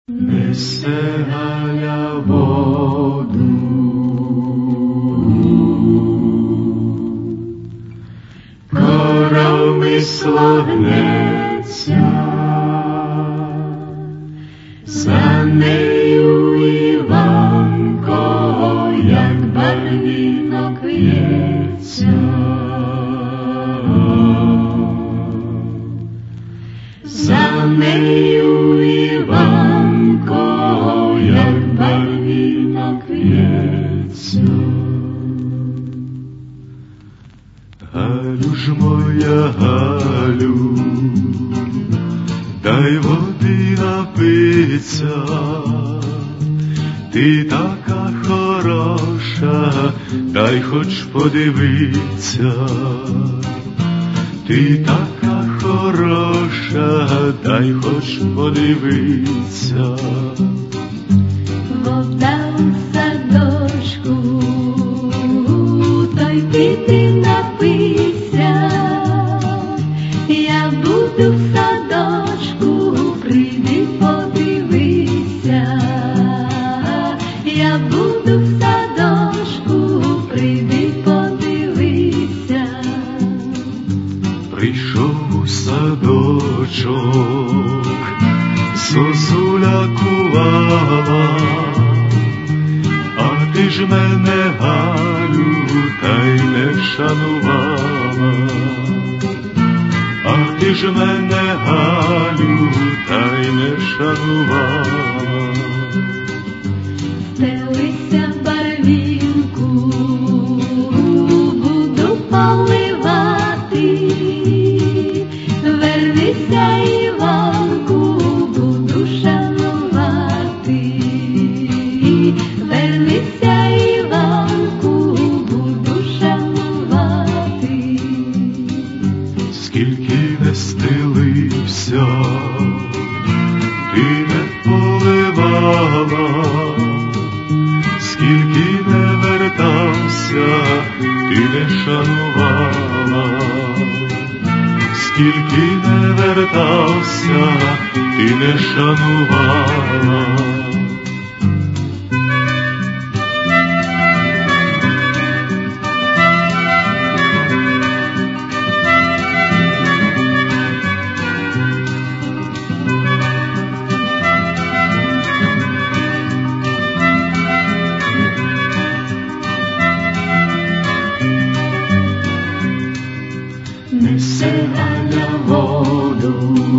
Несе Галя воду, коромисло гнеться, за нею Іванко, як барвінок в'ється. За нею Іванко, як барвінок в'ється. Галю ж моя, Галю, дай води напиться, ти така хороша, дай хоч подивиться. Ти така хороша, дай хоч подивиться. Вода у садочку, той піди напийся. Я буду в садочку, прийди подивися. Я буду в садочку, прийди подивися. Прийшов у садочок, зозуля кувала, а ти ж мене, Галю, та й не шанувала. А ти ж мене, Галю, та й не шанувала. Стелися барвінку, буду поливати. Вернися, Іванку, буду шанувати. Вернися, Іванку, буду шанувати. Скільки не стелився, ти не поливала, скільки не вертався, ти не шанувала. Скільки не вертався, ти не шанувала. Несе Галя воду,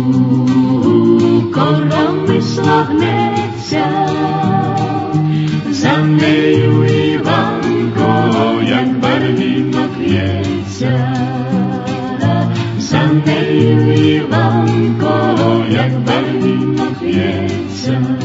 коромисло гнеться, за нею Іванко, як барвінок в'ється. За нею Іванко, як барвінок в'ється.